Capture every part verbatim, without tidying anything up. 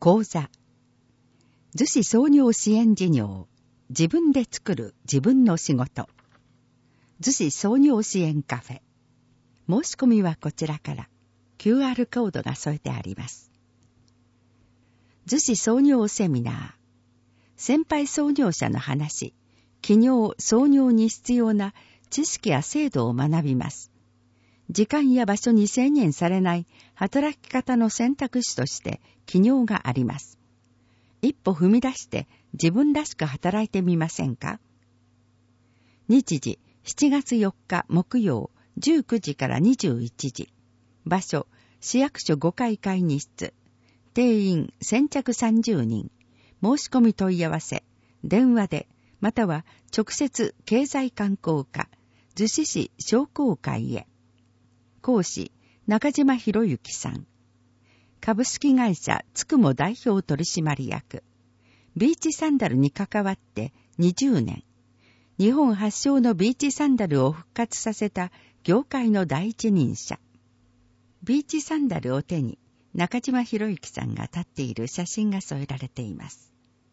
講座。逗子創業支援事業。自分で作る自分の仕事。逗子創業支援カフェ。申し込みはこちらから。キューアール コードが添えてあります。逗子創業セミナー。先輩創業者の話。起業、創業に必要な知識や制度を学びます。時間や場所に制限されない働き方の選択肢として起業があります。一歩踏み出して自分らしく働いてみませんか？日時しちがつよっか木曜じゅうくじからにじゅういちじ。場所市役所ごかい会議室。定員先着さんじゅうにん。申し込み問い合わせ電話でまたは直接経済観光課逗子市商工会へ。講師中島博之さん。株式会社つくも代表取締役。ビーチサンダルに関わってにじゅうねん。日本発祥のビーチサンダルを復活させた業界の第一人者。ビーチサンダルを手に中島博之さんが立っている写真が添えられています。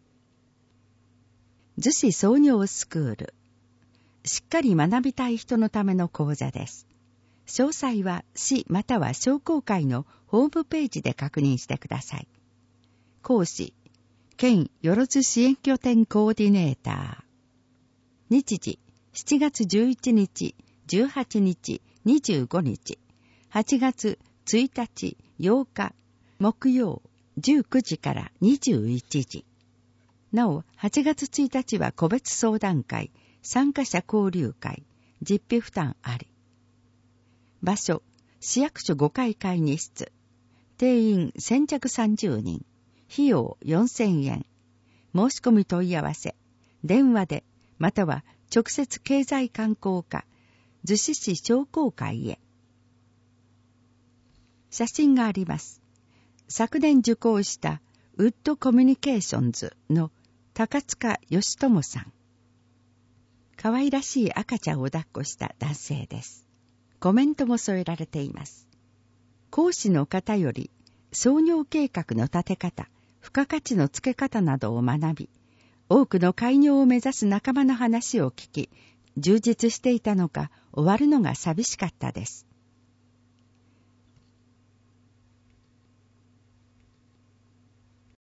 逗子創業スクール。しっかり学びたい人のための講座です。詳細は市または商工会のホームページで確認してください。講師、県よろず支援拠点コーディネーター。日時、しちがつじゅういちにち、じゅうはちにち、にじゅうごにち、はちがつついたち、ようか、木曜、じゅうくじからにじゅういちじ。なお、はちがつついたちは個別相談会、参加者交流会、実費負担あり。場所、市役所ごかい会議室。定員先着さんじゅうにん。費用よんせんえん。申し込み問い合わせ。電話で、または直接経済観光課、逗子市商工会へ。写真があります。昨年受講したウッドコミュニケーションズの高塚義智さん。可愛らしい赤ちゃんを抱っこした男性です。コメントも添えられています。講師の方より創業計画の立て方、付加価値の付け方などを学び、多くの開業を目指す仲間の話を聞き、充実していたのか終わるのが寂しかったです。